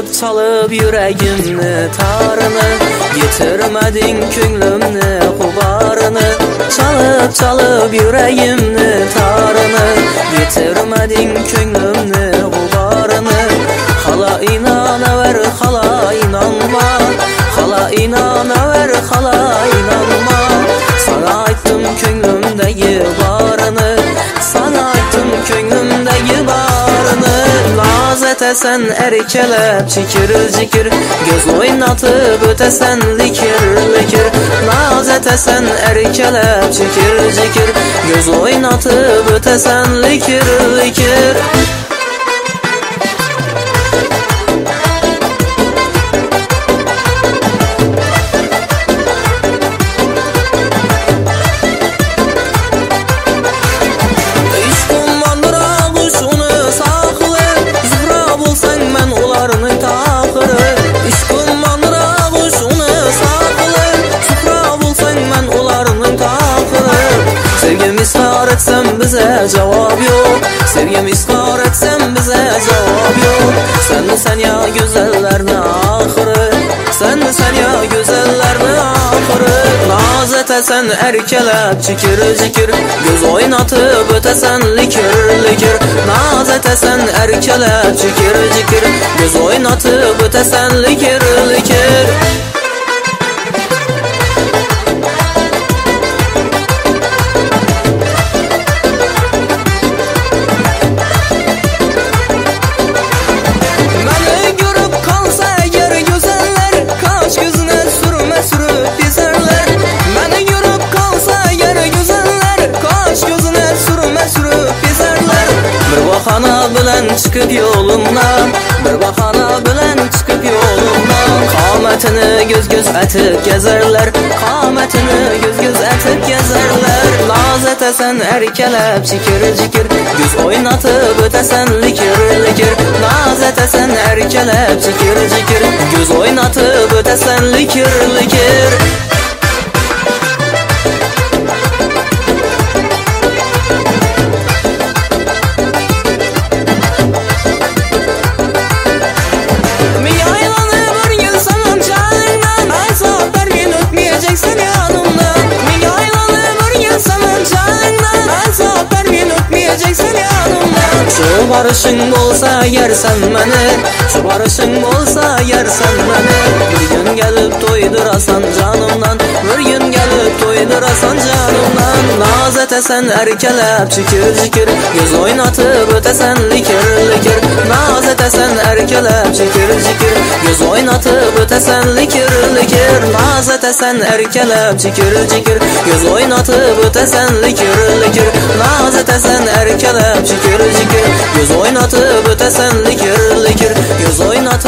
çalıp yüreğimni tarını, getirmedin könlümni xubarını. Çalıp yüreğimni tarını, getirmedin könlümni xubarını. Hala inanaver, hala inanma, hala inanaver, hala inanma. Sana aytdım könlümdeki barını, sana aytdım könlümdeki barını. Naz etesen erkelep çikir cikir, göz oynatıp ötesen likir likir. Naz etesen erkelep çikir cikir, göz oynatıp ötesen likir likir. İsrar etsem bize cevap yok, sevgim israr etsem bize cevap yok. Sen mi sen ya güzellerine ahırı, sen mi sen ya güzellerine ahırı. Naz etesen erkelep çikir cikir, göz oynatıp ötesen likir likir. Naz etesen erkelep çikir cikir, göz oynatıp ötesen likir likir. Bahana bilen çıkıp yolundan, bir bahana bilen çıkıp yolundan. Kametini göz göz etip gezerler, kametini göz göz etip gezerler. Naz etesen erkelep çikir cikir, göz oynatıp ötesen likir likir. Naz etesen erkelep çikir cikir, göz oynatıp ötesen likir likir. Şu barışın bolsa yersen beni, şu barışın bolsa yersen beni. Bir gün gelip toydurasan canımdan, bir gün gelip toydurasan canımdan. Naz etesen erkelep çikir cikir, göz oynatıp ötesen likir likir. Naz etesen erkelep çikir cikir, göz oynatıp ötesen likir likir. Naz etesen erkelep çikir cikir, göz oynatıp ötesen likir likir. Naz etesen erkelep çikir cikir, göz oynatıp ötesen likir likir. Göz oynatıp